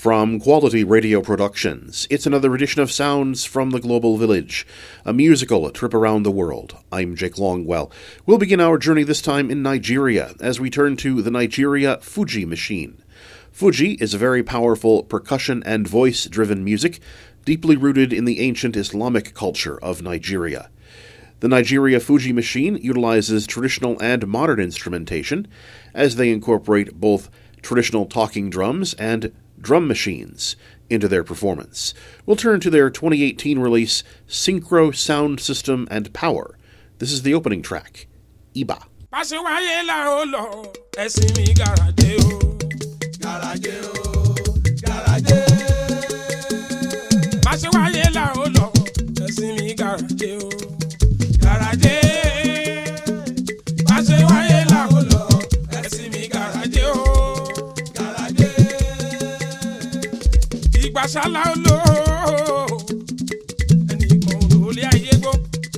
From Quality Radio Productions, it's another edition of Sounds from the Global Village, a musical trip around the world. I'm Jake Longwell. We'll begin our journey this time in Nigeria, as we turn to the Nigeria Fuji machine. Fuji is a very powerful percussion and voice-driven music, deeply rooted in the ancient Islamic culture of Nigeria. The Nigeria Fuji machine utilizes traditional and modern instrumentation, as they incorporate both traditional talking drums and drum machines into their performance. We'll turn to their 2018 release, Synchro Sound System and Power. This is the opening track, Iba. Ìgbàsálà olò ẹnìkan ò lè ayé gbó.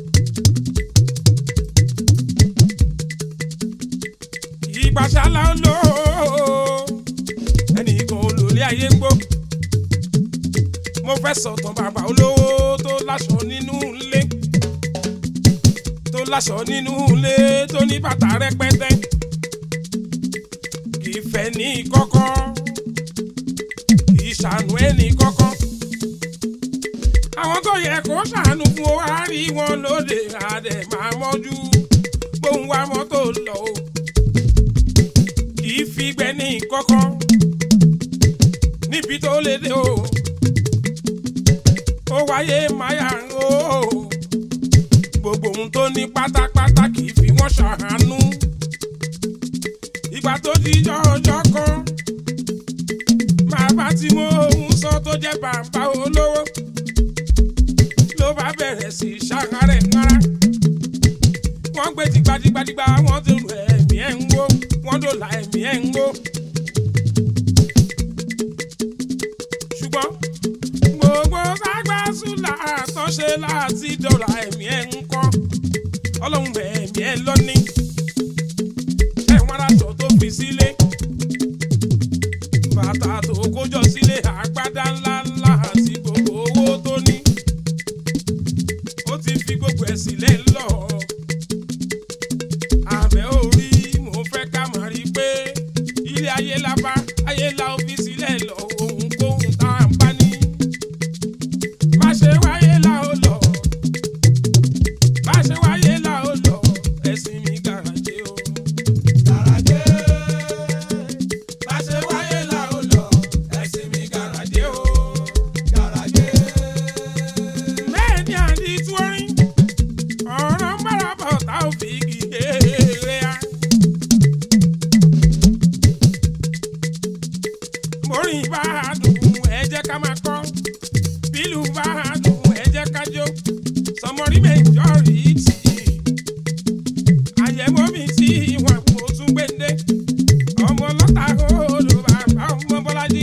Ìgbàsálà olò ẹnìkan ò lè ayé gbó. Mo fẹ́ sọ̀tàn bàbá olówó tó láṣọ nínú ilé. Tó láṣọ nínú ilé tó ní bàtà rẹpẹtẹ. Kì í fẹ́ ní kọ́kọ́. Ìṣàánú ẹni kọ́kọ́. Àwọn tó yẹ kó ṣàánú fún wa rí wọn lóde àdẹ máa mọ́jú bóun wá mọ́tò lọ o. Kì í fi gbẹ ní kọ́kọ́ níbi tó lè dé o. Ó wáyé máyà o. Gbogbo ohun tó ní pátápátá kì í fi wọ́n ṣàánú. Ìgbà tó di ọjọ́ kan. Bàbá tí mo ń sọ tó jẹ́ bàbá olówó ló bá bẹ̀rẹ̀ sí ṣàkárẹ̀ ńlára. Wọ́n gbé dìgbàdìgbàdìgbà wọ́n tó lu ẹ̀mí ẹ̀ ń wó wọ́n dòlà ẹ̀mí ẹ̀ ń wó. Ṣùgbọ́n gbogbo ságbásùlà tó ṣe láti dòlà ẹ̀mí ẹ̀ ń kọ́ Ọlọ́run bẹ̀ ẹ̀mí ẹ̀ lọ́ní. Ẹ̀wọ̀n aṣọ tó fi sílé. Bàtà tó kójọ sílé àgbádá ńláńlá àti gbogbo owó tó ní. Ó ti fi gbogbo ẹ̀ sílẹ̀ lọ. Àbẹ̀ orí mo fẹ́ ká máa rí pé ilé ayé la bá ayé la ó fi sílẹ̀ lọ ohunkóhun tá à ń bá ní. Bá ṣe wáyé la ó lọ. Bá ṣe wáyé la ó lọ. Ẹ̀sìn mi gàràjé o. Gàràjé. Bá ṣe wáyé la ó lọ. Ẹ̀sìn mi gàràjé o. Gàràjé. Mẹ́ẹ̀ni àdí túwọ́rín. Ọ̀rọ̀ márabọ̀ tá ò fi gègé ya. Morin bá a dùn ẹ jẹ́ ká máa kọ́. Bílù bá a dùn ẹ jẹ́ ká jó. Sọmọrí majority. Àyẹ̀wò mi tí wọ́n kò tún gbéńdé. Ọmọ lọ́tà odò bàbá ọmọ Bọ́lájí.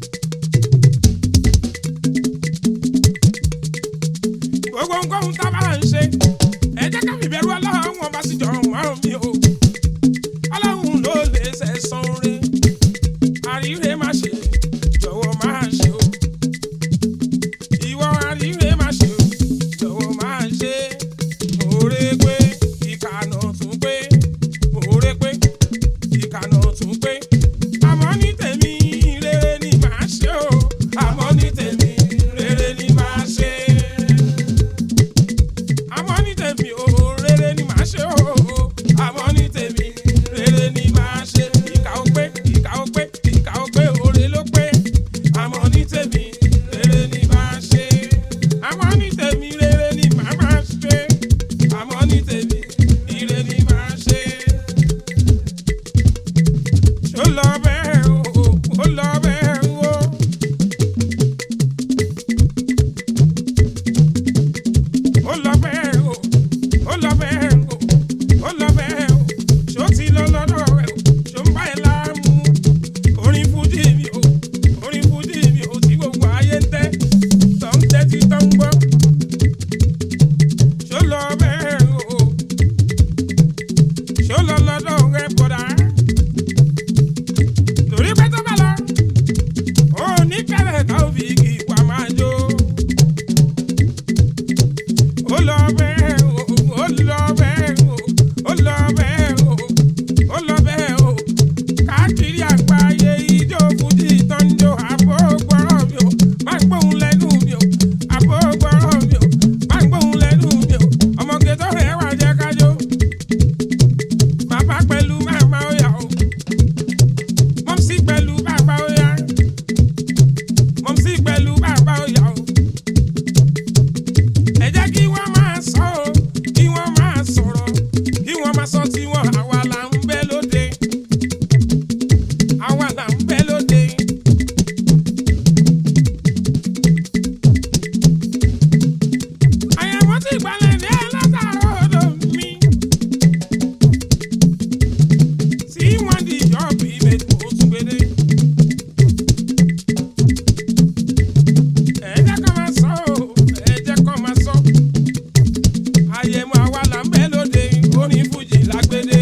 Gbogbo nǹkan tá a bá ń ṣe. Ẹ jẹ́ ká fìbẹ̀rù Ọlọ́run wọn bá sì jọ wọ́n mi o. Ọlọ́run ló lè ṣẹ̀san rẹ̀. Àríre má ṣe jọ̀wọ́ máa ṣe o. Ìwọ àríre má ṣe o jọ̀wọ́ máa ṣe. Òré pé ìkànnà tún pé. Òré pé ìkànnà tún pé. Àmọ́ ní tèmi rere ni màá ṣe o. Àmọ́ ní tèmi rere ni màá ṣe. Àmọ́ ní tèmi o rere ni màá ṣe o. ní kẹrẹ tá ò fi kí wá máa jó. Ó lọ bẹ́ẹ̀ o, ó lọ bẹ́ẹ̀ o, ó lọ bẹ́ẹ̀ o, ó lọ bẹ́ẹ̀ o. Káàkiri àgbáyé ijó fújì tó ń jó àbó gbọ́rọ̀ mi o. Má ń gbóhùn lẹ́nu mi o, àbó gbọ́rọ̀ mi o. Má ń gbóhùn lẹ́nu mi o. Ọmọge tó rẹwà jẹ́ ká jó. Bàbá pẹ̀lú màmá ó yá o. Mọ́mísì pẹ̀lú bàbá ó yá. Mọ́mísì pẹ̀lú bàbá ó yá o. Ẹ jẹ́ kí wọ́n máa sọ o, kí wọ́n máa sọ̀rọ̀, kí wọ́n máa sọ tiwọn. Àwa là ń bẹ lóde, àwa là ń bẹ lóde. Àyẹ̀wò ti gbalẹ̀ ní ẹlẹ́tàrọ̀ odò mi. Tí wọ́n di ìjọ́bí méjì ó tún gbédé. Ẹ jẹ́ kó máa sọ o, ẹ jẹ́ kó máa sọ. Àyẹ̀wò àwa là ń bẹ lóde, orin fújì lágbédé.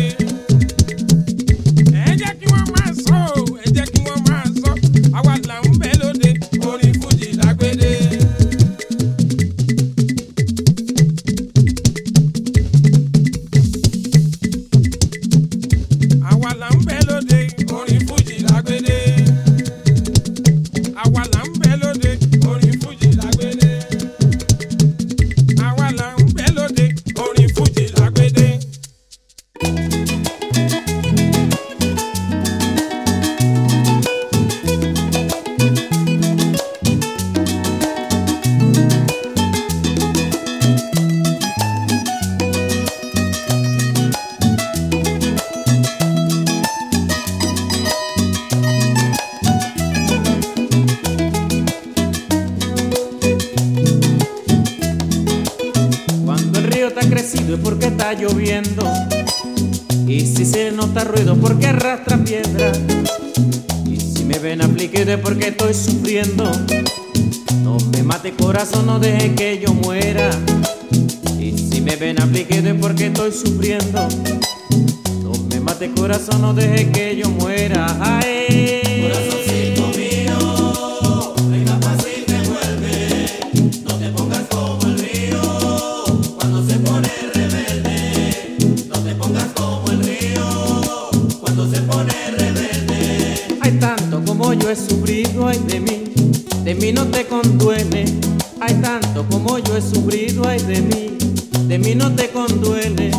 Ẹ jẹ́ kí wọ́n máa sọ o, ẹ jẹ́ kí wọ́n máa sọ. Àwa là ń bẹ lóde, orin fújì lágbédé. Àwa là ń bẹ lóde, orin fújì lágbédé. Àwa là ń bẹ lóde, orin fújì lágbédé. Àwa là ń bẹ lóde, orin fújì lágbédé. Cuando el río está crecido es porque está lloviendo. Y si se nota ruido porque arrastra piedra. Y si me ven afligido es porque estoy sufriendo. No me mate corazón, no deje que yo muera. Y si me ven afligido es porque estoy sufriendo. No me mate corazón, no deje que yo muera. Ay. Corazoncito mío, venga fácil devuelve. No te pongas como el río cuando se pone rebelde. No te pongas como el río cuando se pone rebelde. Hay tanto como yo he sufrido, ay de mí no te conduele. Hay tanto como yo he sufrido, ay de mí no te conduele.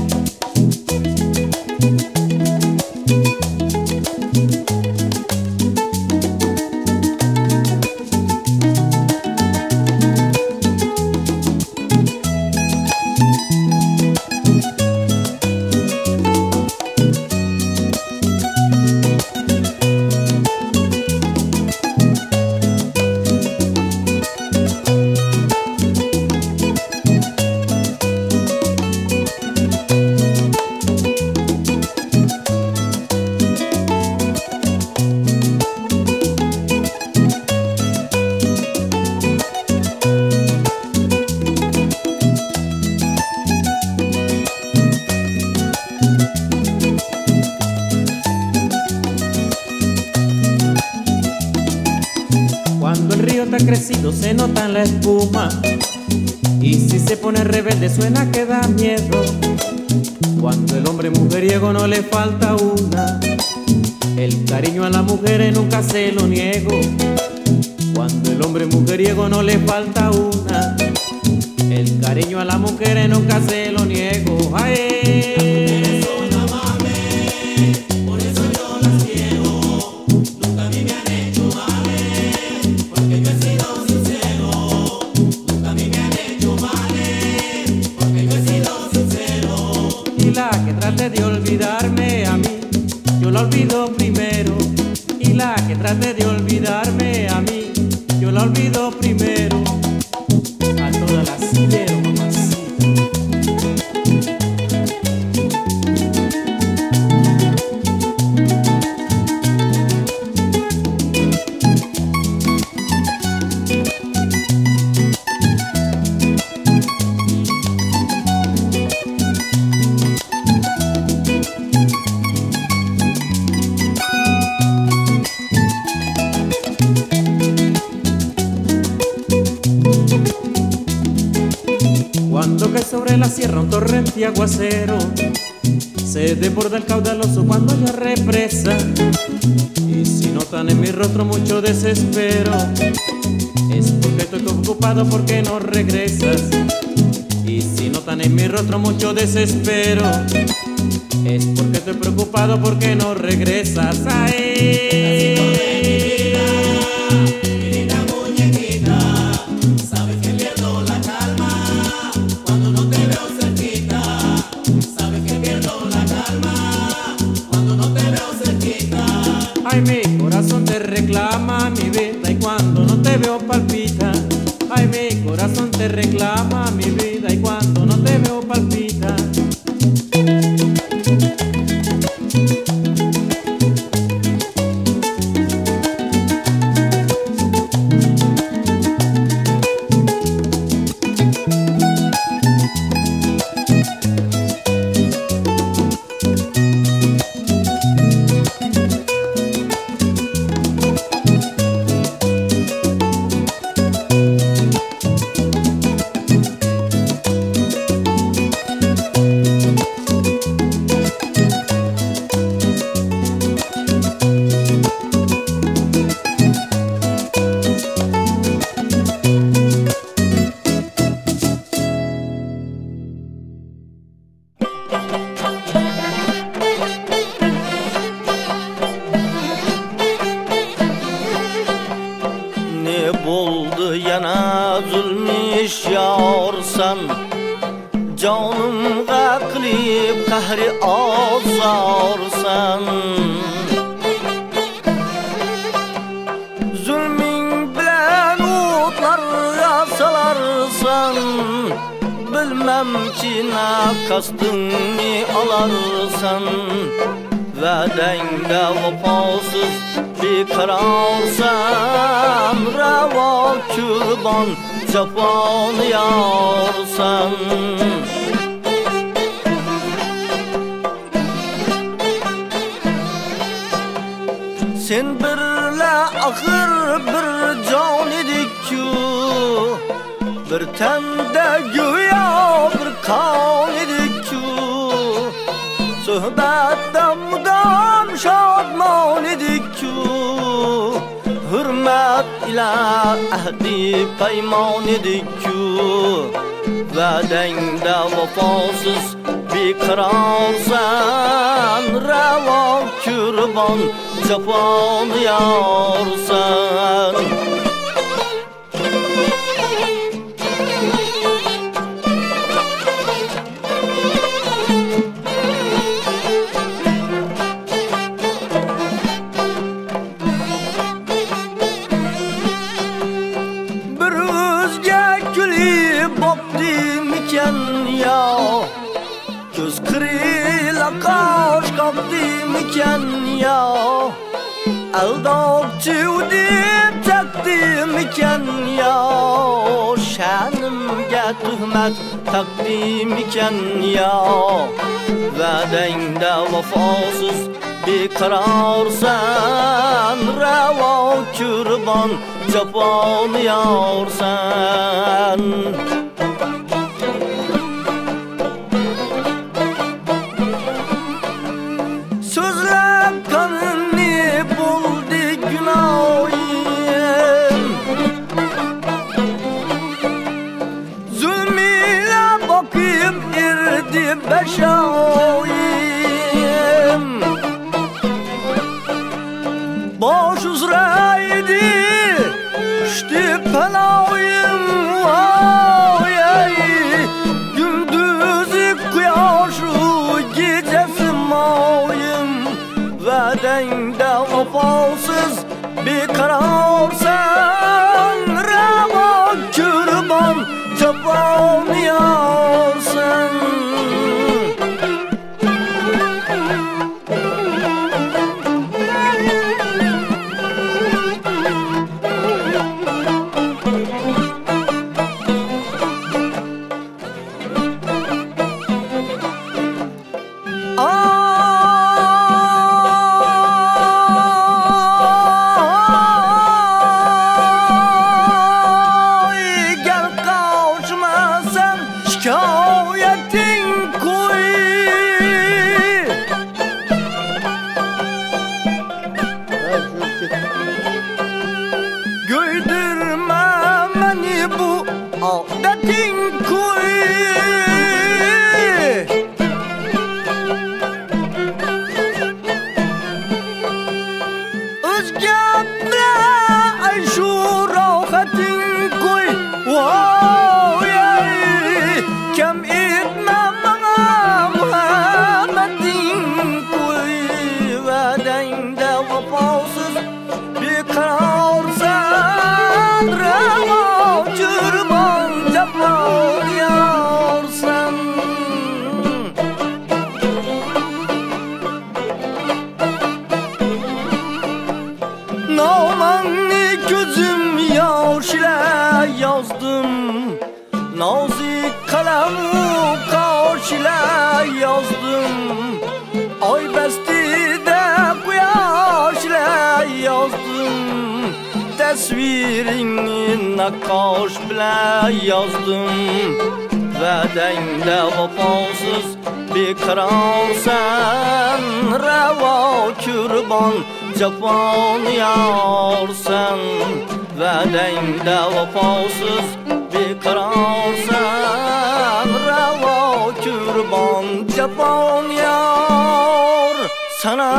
Cuando el río está crecido se nota en la espuma. Y si se pone rebelde suena que da miedo. Cuando el hombre mujeriego no le falta una. El cariño a las mujeres nunca se lo niego. Cuando el hombre mujeriego no le falta una. El cariño a las mujeres nunca se lo niego. Ay. Trate de olvidarme a mí, yo la olvido primero. Y la que trate de olvidarme a mí, yo la olvido primero. A todas las quiero, mamacita. sobre la sierra un torrente aguacero, se desborda el caudaloso cuando haya represa. Y si notan en mi rostro mucho desespero, es porque estoy ocupado porque no regresas. Y si notan en mi rostro mucho desespero, es porque estoy preocupado porque no regresas. ¡Ay! Ay, mi corazón te reclama mi vida y cuando no te veo palpita. Ay, mi corazón te reclama mi vida y cuando no te veo palpita. Canımga qilib qahri azarsan, zulming bilan o'tlarga salarsan. Bilmamki na qasdingni alarsan, va'dangda vafosiz beqarorsan. Ravo kurban jafoni yorsan. Sen birla axir bir jon edik-ku, bir tanda go'yo bir qon edik-ku. Suhbatda mudom shodmon edik-ku, hurmat ila ahdi paymon edik-ku. Va'dangda vafosiz beqarorsan, ravo kurban jafoni yorsan. Bir o'zga kulib boqdimikan yo, ko'z qirila qosh qoqdimikan yo. Aldovchi deb chaqdimikan yo, sha'nimga tuhmat taqdimikan yo. Va'dangda vafosiz beqarorsan, ravo kurban jafoni yorsan. So'zlab qanni bo'ldi gunoyim, zulmila boqib erdi bashoyim. Bosh uzra edi ishdi panoyim, voy gündüzü quyoshi kechasi moyim. Va'dangda vafosiz beqarorsan, ravo kurban jafoni yorsan. đã tình cuối özgâmre aşura hatin koy vay kem etmem Muhammed'in koy vadende vefasız bir kararsan reva cürban cefal yarsan Namanı gözüm yaş ile yazdım Nazik kalemi kaş ile yazdım Ay bestide kuyaş ile yazdım Tasvirini nakaş bile yazdım Vadende vefasız bir kararsan Reva kürban cefan yarsan Vadende vefasız bir kararsan Reva kürban cefan yar sana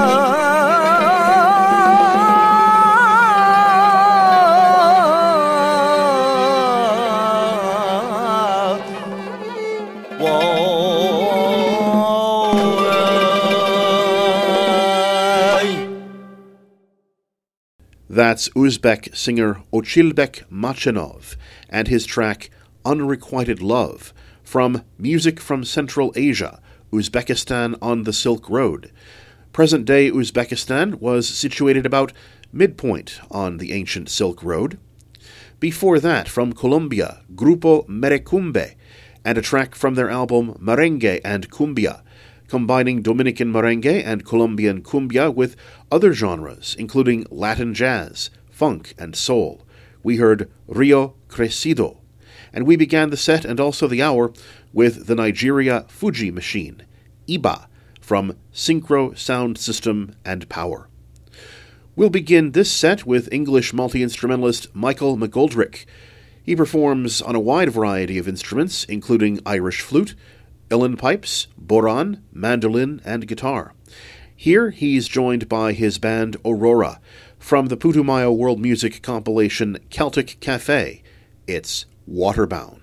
That's Uzbek singer Ochilbek Machinov and his track Unrequited Love from Music from Central Asia, Uzbekistan on the Silk Road. Present-day Uzbekistan was situated about midpoint on the ancient Silk Road. Before that, from Colombia, Grupo Merecumbe, and a track from their album Merengue and Cumbia, combining Dominican merengue and Colombian cumbia with other genres, including Latin jazz, funk, and soul. We heard Rio Crecido. And we began the set and also the hour with the Nigeria Fuji machine, Iba, from Synchro Sound System and Power. We'll begin this set with English multi-instrumentalist Michael McGoldrick. He performs on a wide variety of instruments, including Irish flute, uilleann pipes, bodhrán, mandolin, and guitar. Here he's joined by his band Aurora from the Putumayo World Music compilation Celtic Cafe. It's Waterbound.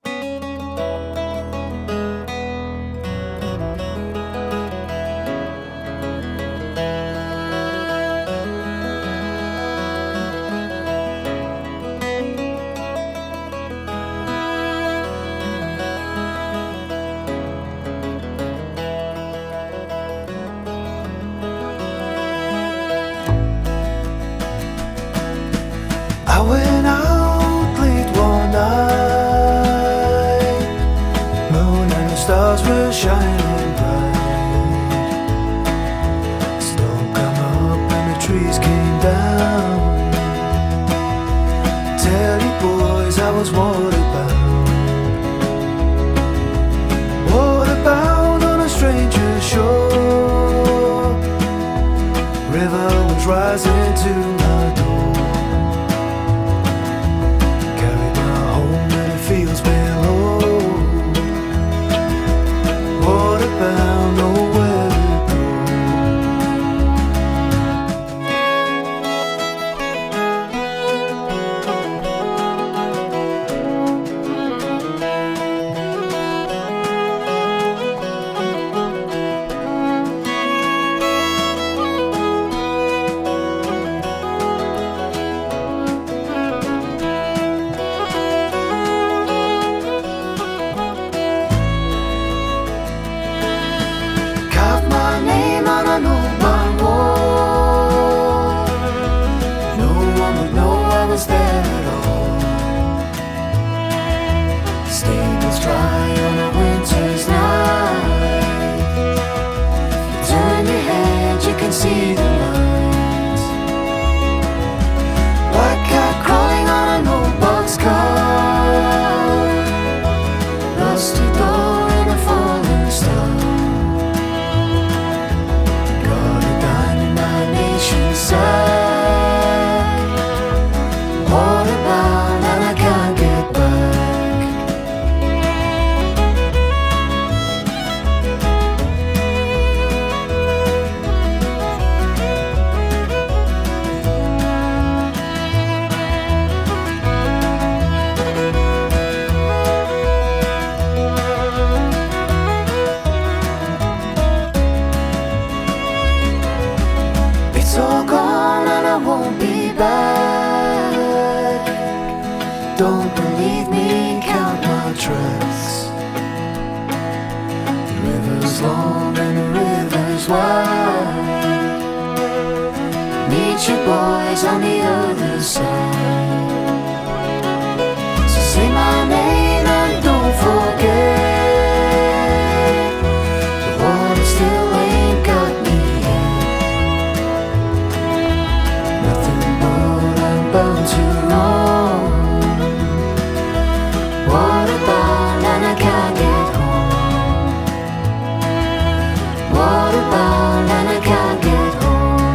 I went out late one night, moon and the stars were shining bright. Snow come up and the trees came down. Tell you boys I was waterbound on a stranger's shore. River was rising to my door. Fields below, waterbound, nowhere to go. don't believe me, count my tracks. The river's long and the river's wide. Meet your boys on the other side. So say my name and don't forget, the water still ain't got me yet. Nothing more I'm bound to know. Waterbound and I can't get home. Waterbound and I can't get home.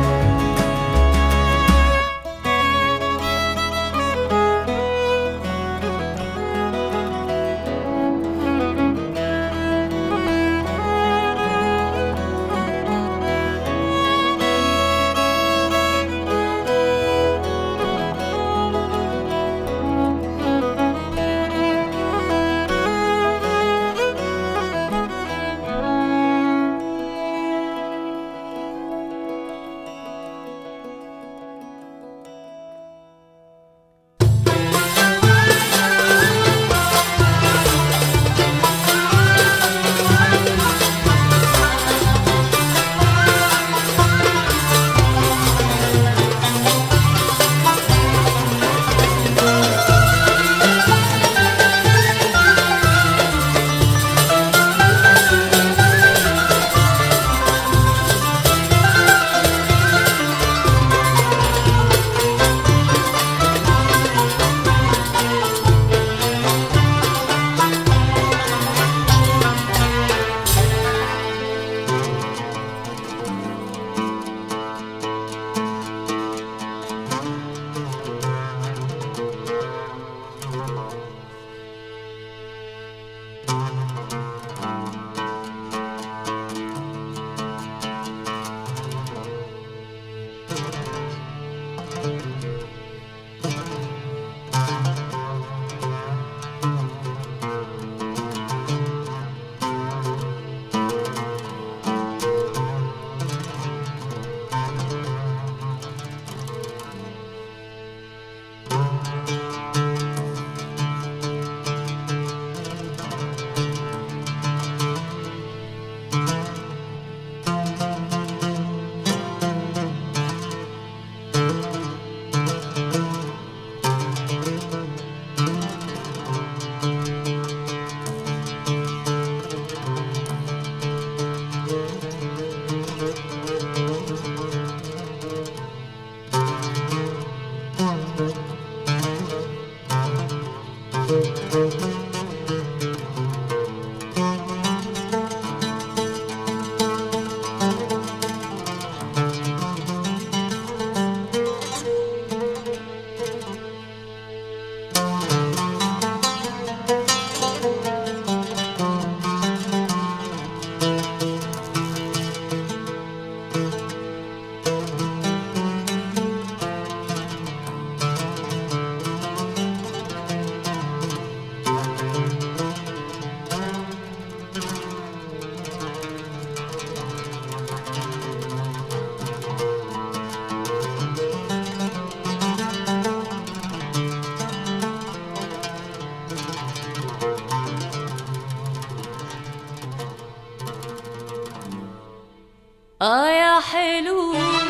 يا حلو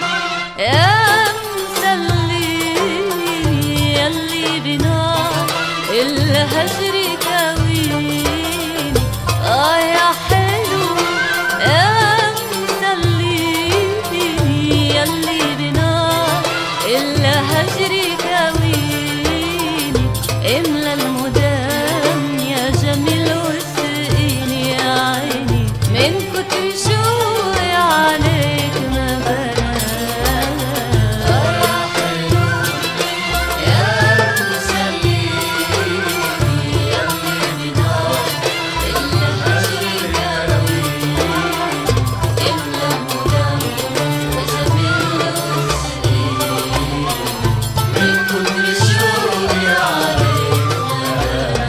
يا مسلي يلي بنا الهجر كويني يا حلو يا مسلي يلي بنا الهجر كويني املى المدام يا جميل واسقيني يا عيني من كتر شوقي عليك ما بنام يا حلو يا مسلي يلي بنا الهجر كويني املى المدام يا جميل واسقيني من كتر شوقي عليك ما بنام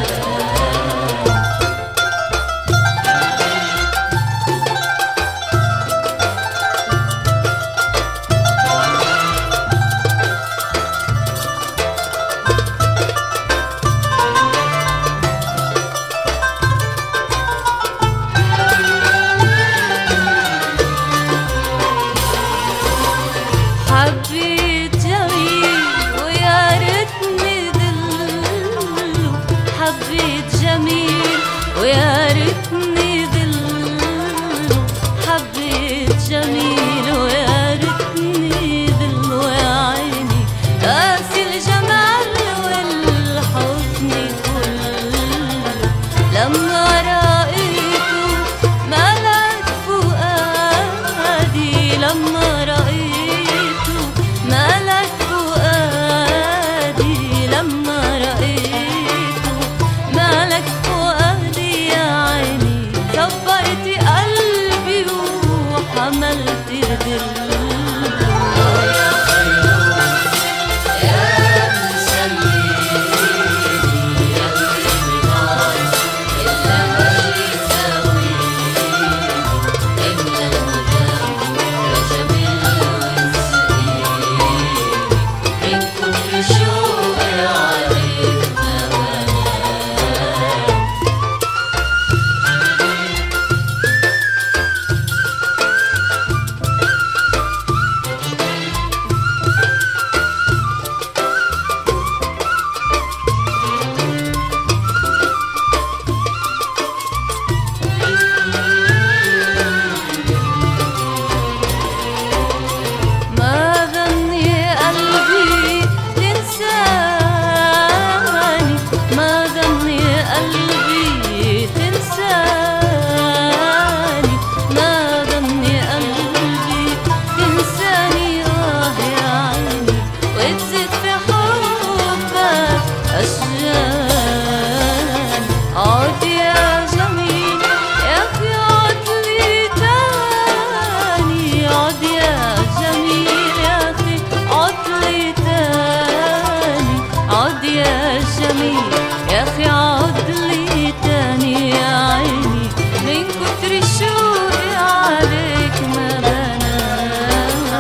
جميل يا أخي عد لي تاني يا عيني من كتر الشوق عليك ما بنام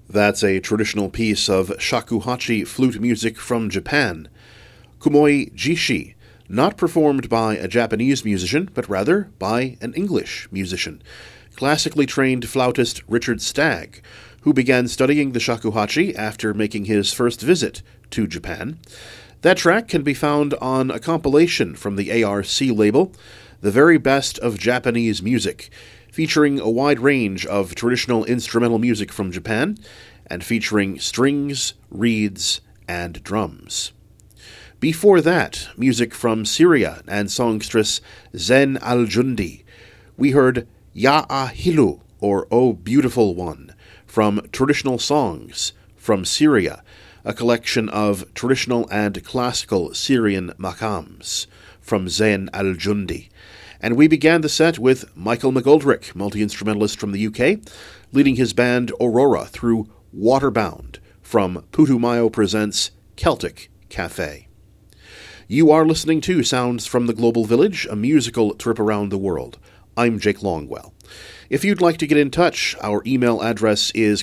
That's a traditional piece of shakuhachi flute music from Japan. Kumoi Jishi, not performed by a Japanese musician, but rather by an English musician, classically trained flautist Richard Stagg, who began studying the shakuhachi after making his first visit to Japan. That track can be found on a compilation from the ARC label, The Very Best of Japanese Music, featuring a wide range of traditional instrumental music from Japan, and featuring strings, reeds, and drums. Before that, music from Syria and songstress Zen Al-Jundi. We heard Ya Ahilu, or O Beautiful One, from Traditional Songs from Syria, a collection of traditional and classical Syrian makams from Zen Al-Jundi. And we began the set with Michael McGoldrick, multi-instrumentalist from the UK, leading his band Aurora through Waterbound from Putumayo Presents Celtic Cafe. You are listening to Sounds from the Global Village, a musical trip around the world. I'm Jake Longwell. If you'd like to get in touch, our email address is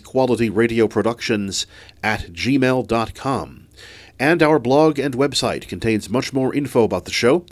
qualityradioproductions@gmail.com. And our blog and website contains much more info about the show,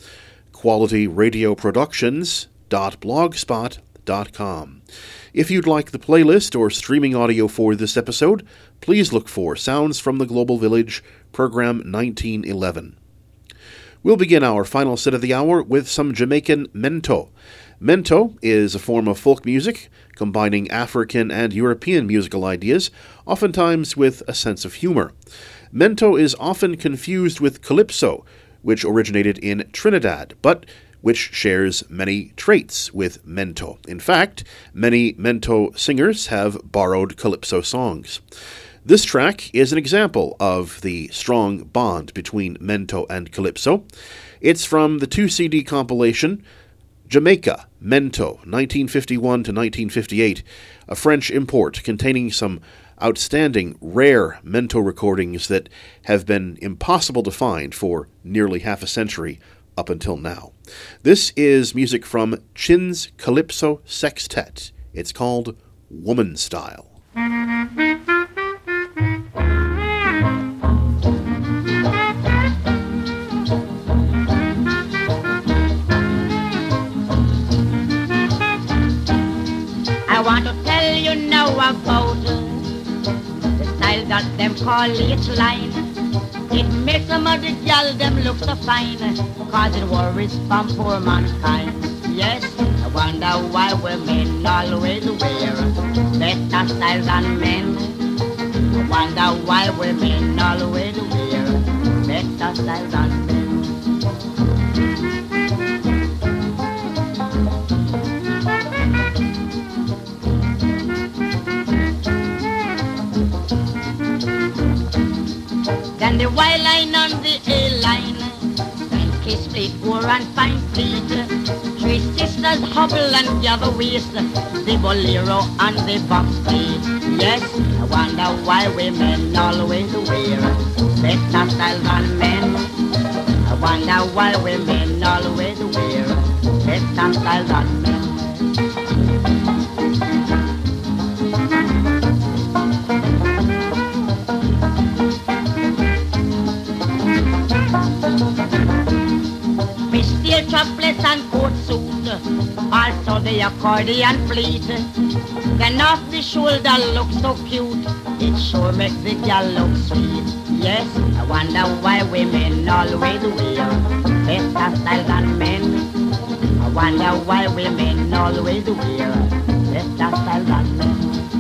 qualityradioproductions.blogspot.com. If you'd like the playlist or streaming audio for this episode, please look for Sounds from the Global Village, Program 1911. We'll begin our final set of the hour with some Jamaican mento. Mento is a form of folk music, combining African and European musical ideas, oftentimes with a sense of humor. Mento is often confused with calypso, which originated in Trinidad, but which shares many traits with mento. In fact, many mento singers have borrowed calypso songs. This track is an example of the strong bond between mento and calypso. It's from the 2-CD compilation Jamaica Mento, 1951 to 1958, a French import containing some outstanding, rare mento recordings that have been impossible to find for nearly half a century up until now. This is music from Chin's Calypso Sextet. It's called Woman Style. I want to tell you now about the style that them call it line. It makes some of the gal them look so fine, cause it worries from poor mankind. Yes, I wonder why women always wear better style than men. I wonder why women always wear better style than men. Then the Y line on the A line, then kiss split, four and fine fleet. Three sisters hobble and gather waist, the bolero and the box beat. Yes, I wonder why women always wear better style than men. I wonder why women always wear better style than men. Topless and coat suit, also the accordion fleet. Then off the shoulder look so cute, it sure makes the girl look sweet. Yes, I wonder why women always wear better style than men. I wonder why women always wear better style than men.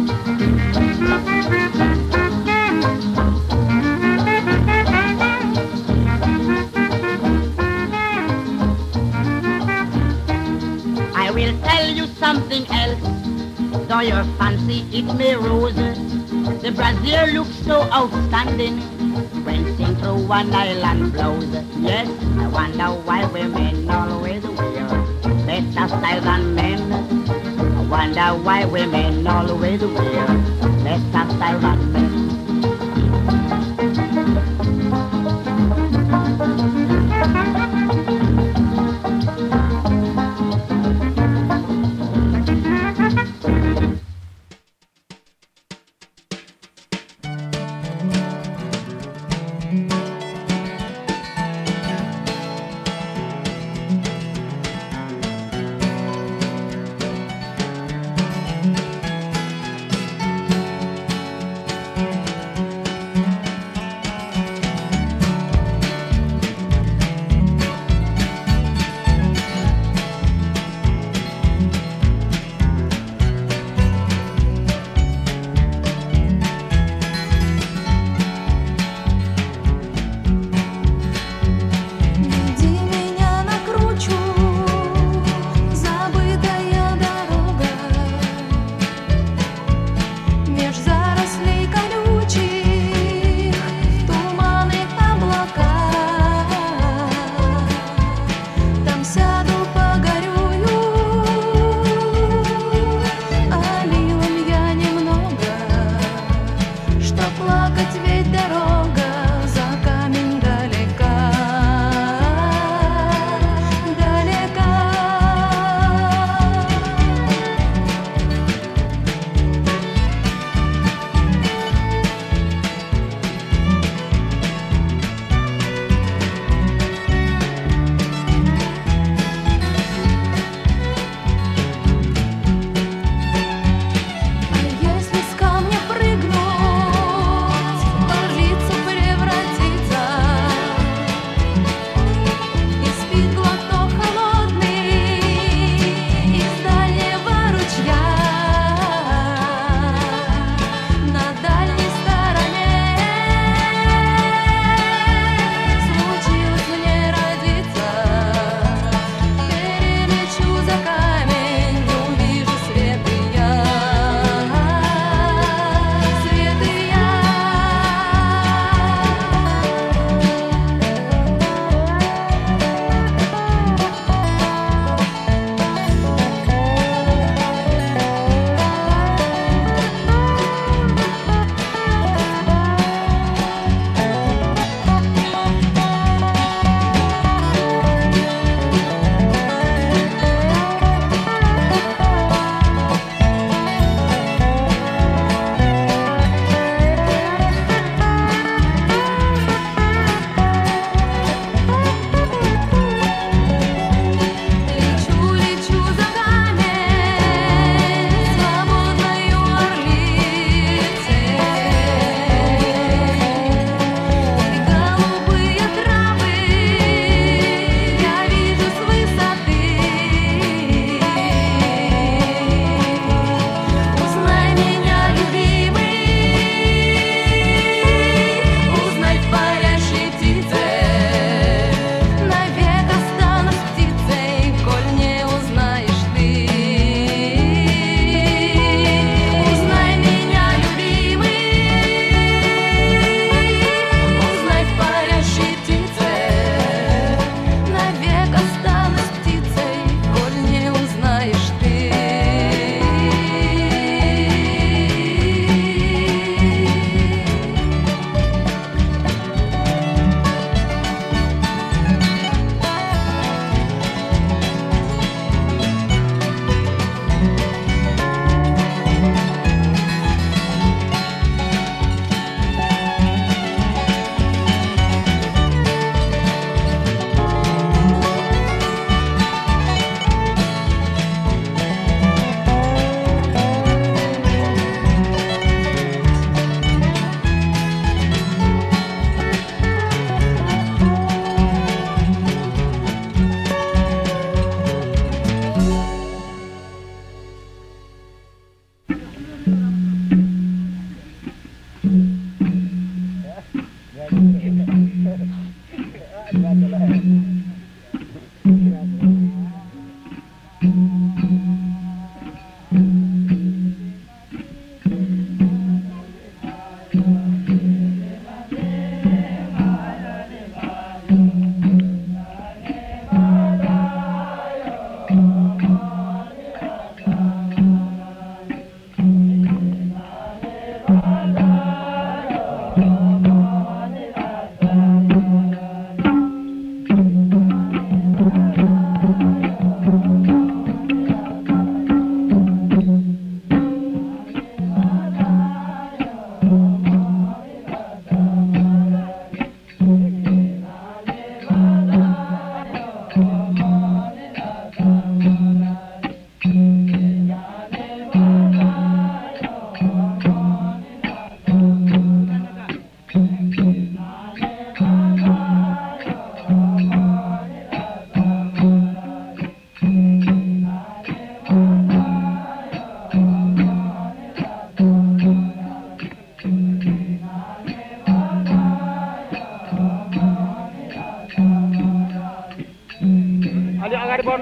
I will tell you something else, though your fancy it may rose. The brassiere looks so outstanding when sing through one island blouse. Yes, I wonder why women always wear better style than men. I wonder why women always wear better style than men.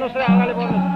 los tres, hágale por los.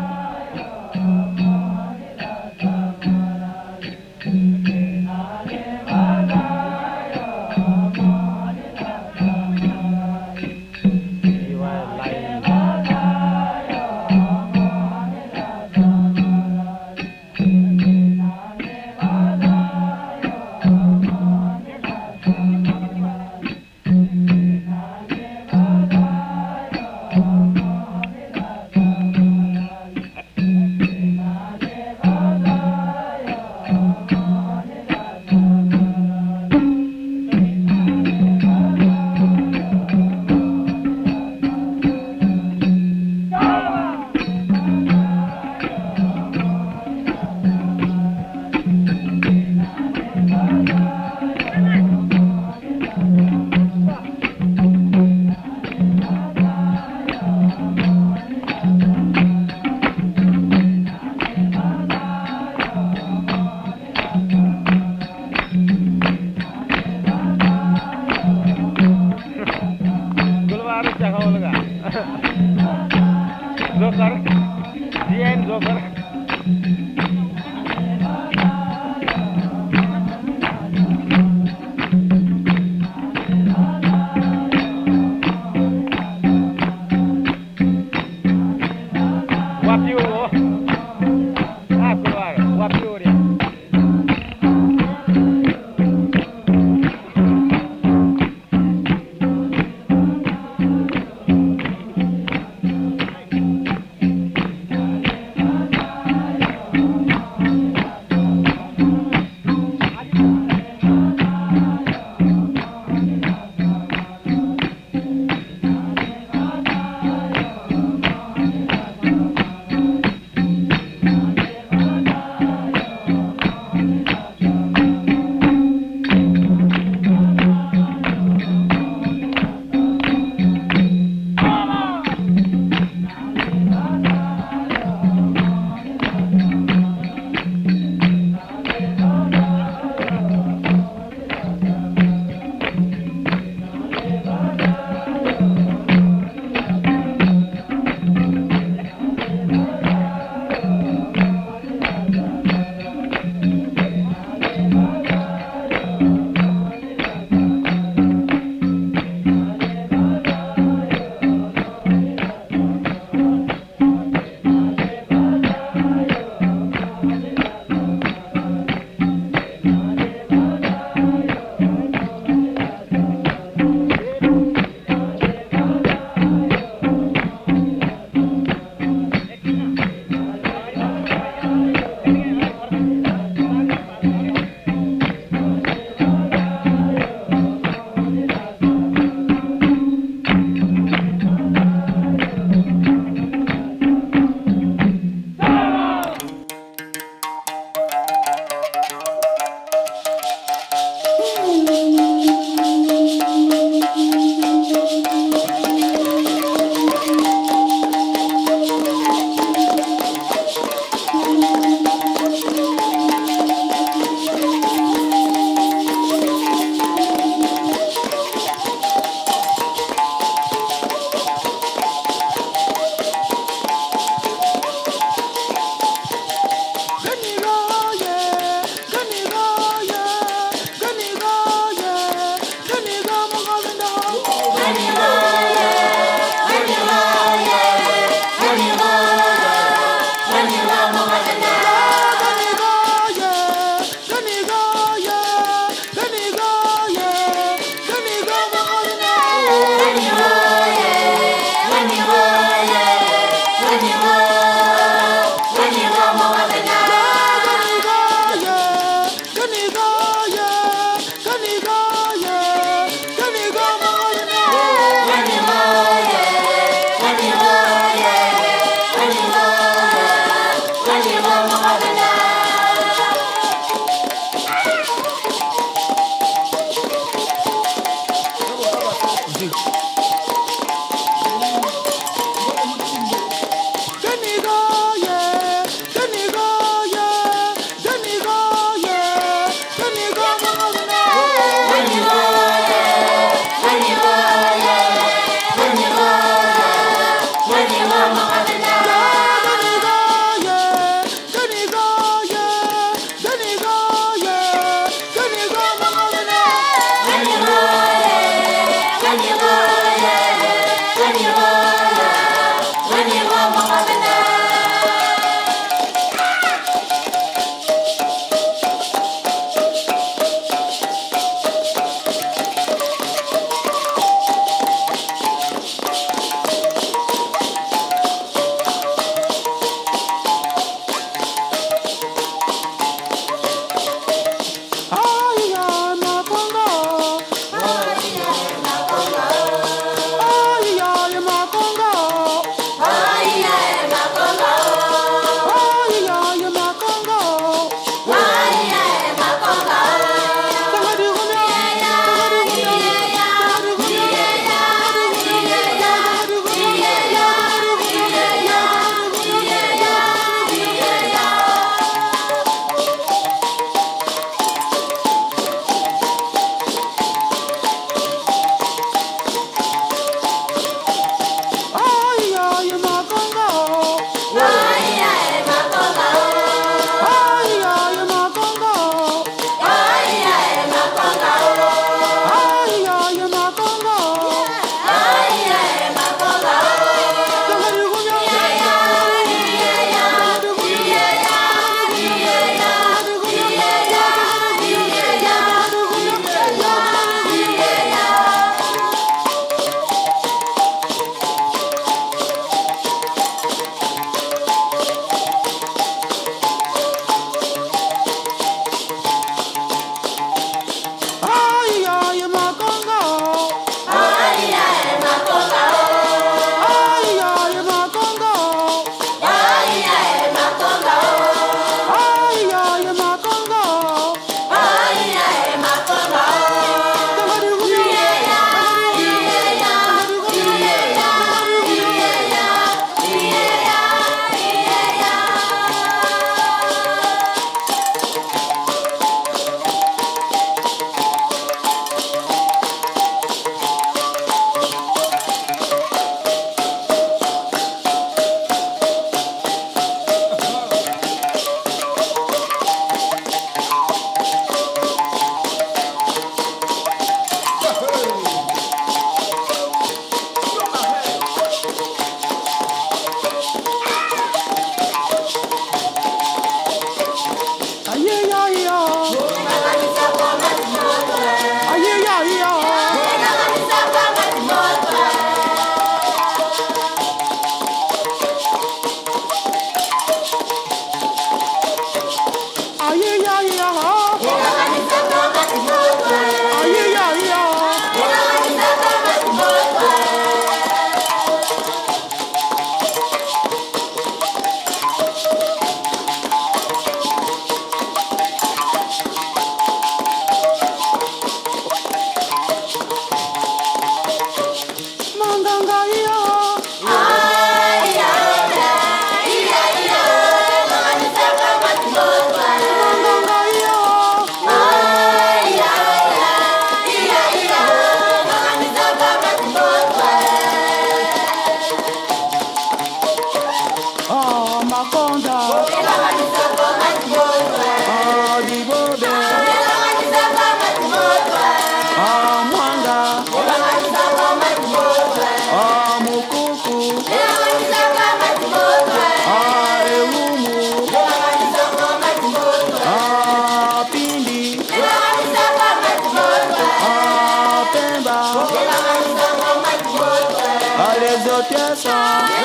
piasa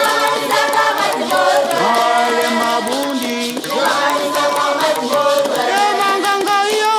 ale mabundi emanganga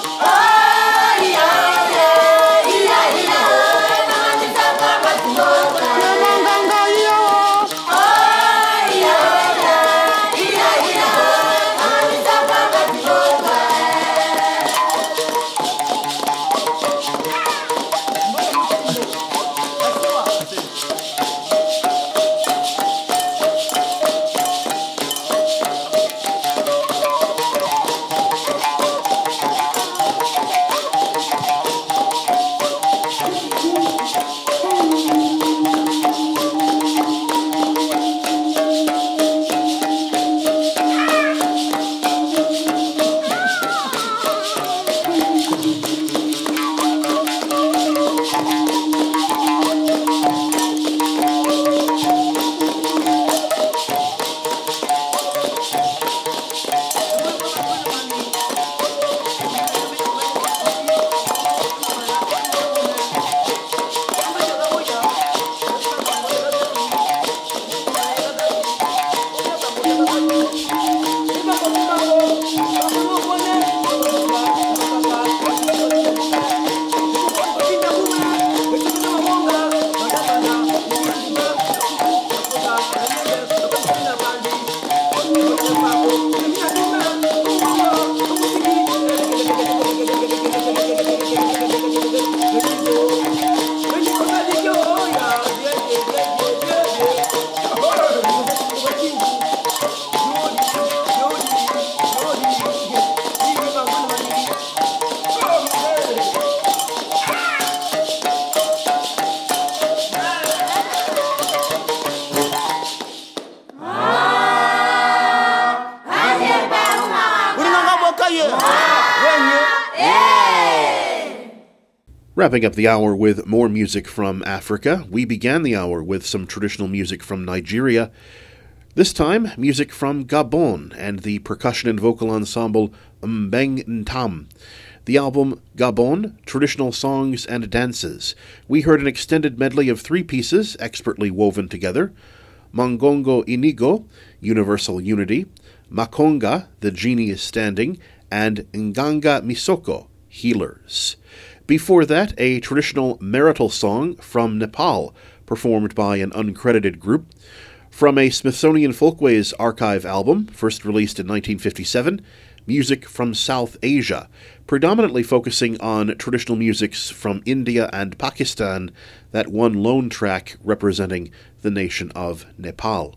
Wrapping up the hour with more music from Africa, we began the hour with some traditional music from Nigeria. This time, music from Gabon and the percussion and vocal ensemble Mbeng Ntam. The album Gabon, Traditional Songs and Dances. We heard an extended medley of 3 pieces expertly woven together. Mongongo Inigo, Universal Unity, Makonga, The Genie is Standing, and Nganga Misoko, Healers. Before that, a traditional marital song from Nepal, performed by an uncredited group. From a Smithsonian Folkways archive album, first released in 1957, music from South Asia, predominantly focusing on traditional musics from India and Pakistan, that one lone track representing the nation of Nepal.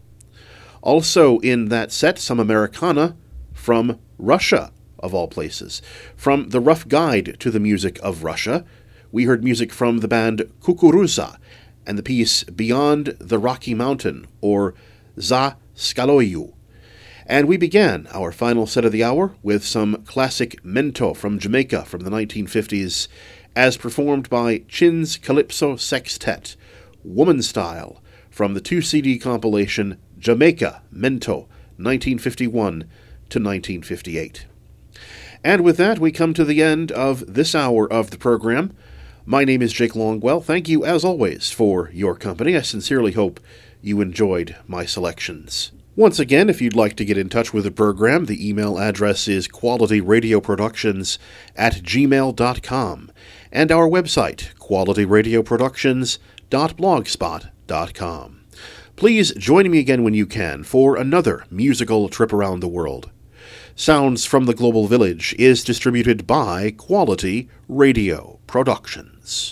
Also in that set, some Americana from Russia, of all places. From the Rough Guide to the Music of Russia, we heard music from the band Kukuruza and the piece Beyond the Rocky Mountain, or Za Skaloyu. And we began our final set of the hour with some classic mento from Jamaica from the 1950s, as performed by Chin's Calypso Sextet, Woman Style, from the 2-CD compilation Jamaica Mento, 1951 to 1958. And with that, we come to the end of this hour of the program. My name is Jake Longwell. Thank you, as always, for your company. I sincerely hope you enjoyed my selections. Once again, if you'd like to get in touch with the program, the email address is qualityradioproductions@gmail.com, and our website, qualityradioproductions.blogspot.com. Please join me again when you can for another musical trip around the world. Sounds from the Global Village is distributed by Quality Radio Productions.